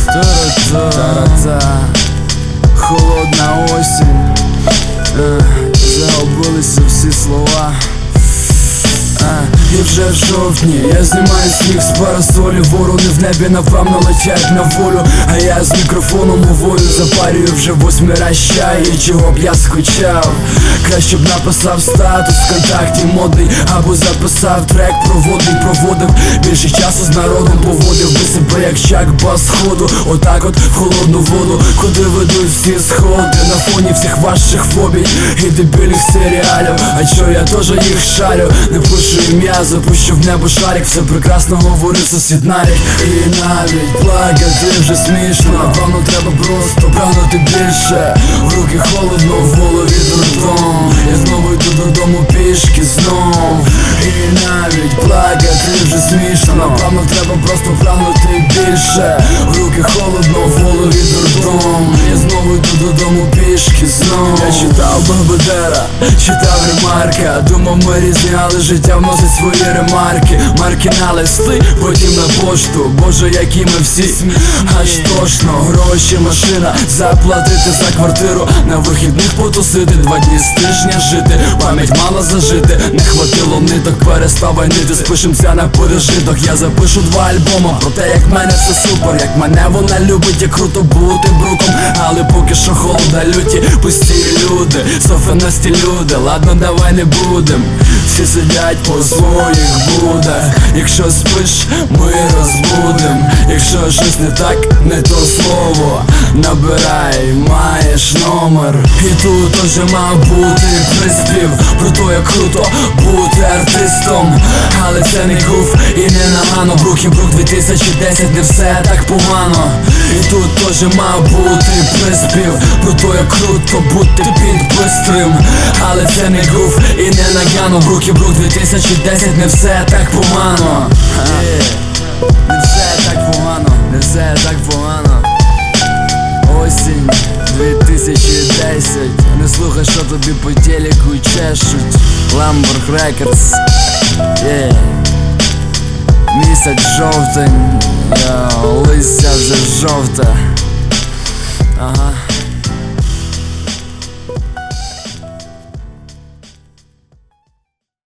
Та-ра-та, холодна осінь, загубилися всі слова. І вже в жовтні я знімаю сніг з парасолі. Ворони в небі напевно летять на волю, а я з мікрофоном уволю запарюю вже 8-й раз чай. І чого б я скучав, краще б написав статус в контакті модний, або записав трек проводив більше часу з народом, поводив би себе як Чак-Бас сходу. Отак от в холодну воду, куди ведуть всі сходи, на фоні всіх ваших фобій і дебільних серіалів. А чо я теж їх шарю, не пишу ім'я, запущу в небо шарик. Все прекрасно говорив сусід Нарік. І навіть плакати вже смішно, напевно треба просто прагнути більше. В руки холодно, в голові дурдом, я знову йду додому пішки знов. І навіть плакати вже смішно, напевно треба просто прагнути більше. В руки холодно, в голові дурдом, я знову йду додому пішки знов. Я читав Богбедера, читав Ремарка, думав ми різні, але життя вносить свої ремарки. Марки на листи, потім на пошту. Боже, які ми всі аж тошно. Гроші, машина, заплатити за квартиру, на вихідних потусити, 2 дні з тижня жити. Пам'ять мала зажити, не хватило ниток, перестав вайнити. Спишемся на пережиток, я запишу 2 альбома про те, як мене все супер, як мене вона любить, як круто бути бруком. Але поки що холода люті, пусті люди, софенасті люди. Ладно, давай не будем, всі сидять по своїх будах. Якщо спиш, ми розбудем. Якщо щось не так, не то слово, набирай, маєш номер. І тут уже мав бути приспів про то, як круто бути артистом. Але це не гуф і не нагано. Брук 2010, не все так погано. І тут теж мав бути приспів про то, як круто бути підбистрим. Але це не гуф і не нагано. Брук 2010, не все так погано. Не все так погано, не все так погано. Осінь 2010, не слухай, що тобі по телеку чешуть. Lamborg Records, місяць жовтень, листя вже жовте. Ага.